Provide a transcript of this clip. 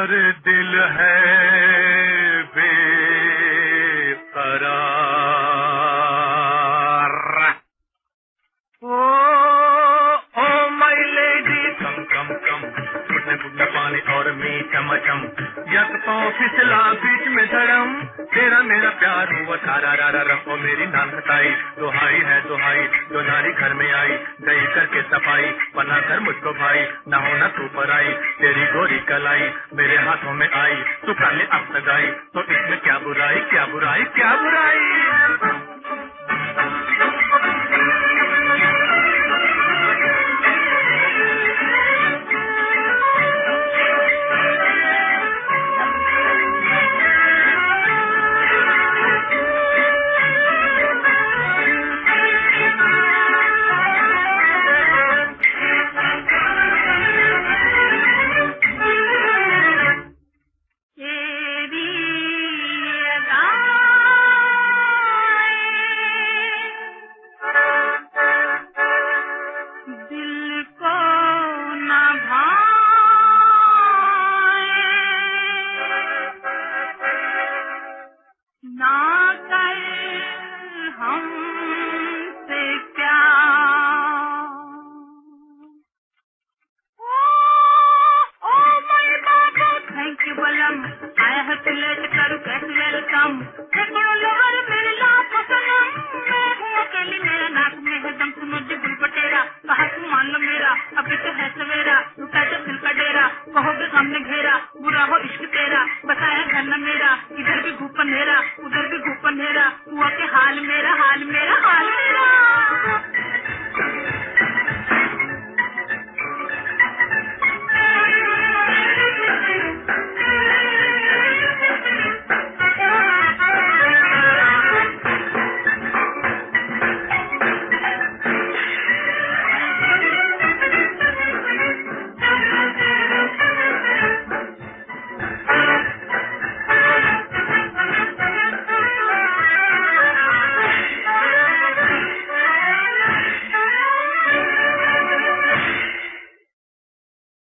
और दिल है बेकरार। ओ माय लेडी, कम कम कम, फुटने फुटने पानी और मीठा मचम, यक तो फिसला बीच में धड़म, तेरा मेरा प्यार हुआ सारा रारा रम। ओ मेरी नान खटाई, दुहाई है दुहाई, जो नारी घर में आई, गई करके सफाई, बना कर मुझको भाई, ना होना तू पर आई, तेरी गोरी कलाई मेरे हाथों में आई, तू कर ले अब सगाई, तो इसमें क्या बुराई क्या बुराई क्या बुराई।